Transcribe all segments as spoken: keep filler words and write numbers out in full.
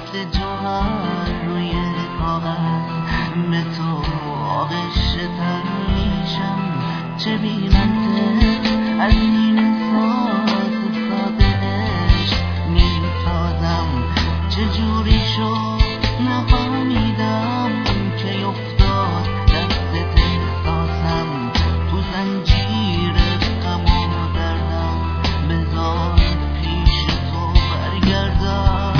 مثل جوهر روی کاغذ به تو آغشته تر میشم. چه بی منطق از این ساز ساده عشق میسازم. چجوری شد نفهمیدم که افتاد دست احساسم تو زنجیر غم و دردم. بذار پیش تو برگردم.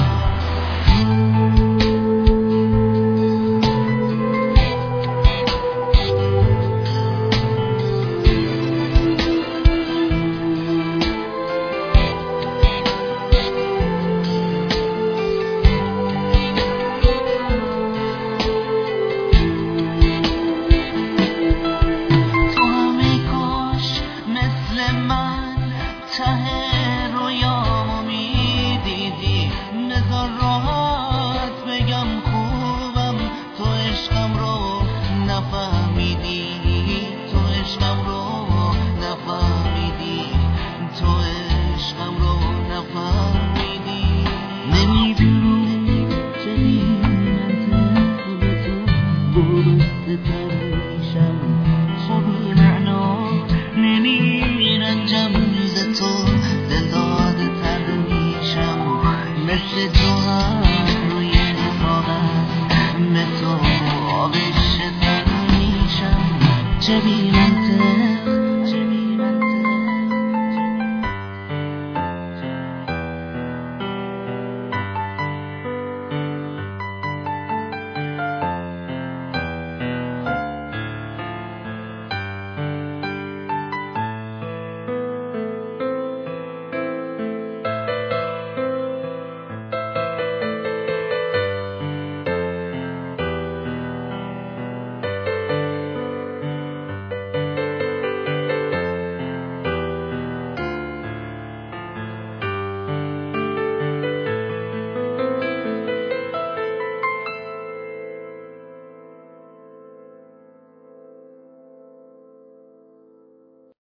ته رویامو میدیدی بذار راحت بگم خوبم. تو عشقم رو نفهمیدی، تو عشقم رو نفهمیدی، تو عشقم رو نفهمیدی. نمیدونم چه بی منطق به تو وابسته تر میشم. چه بی معنا نمیرنجم تو دل داده تر میشم. مثل جوهر روی کاغذ به تو آغشته تر میشم. چه بی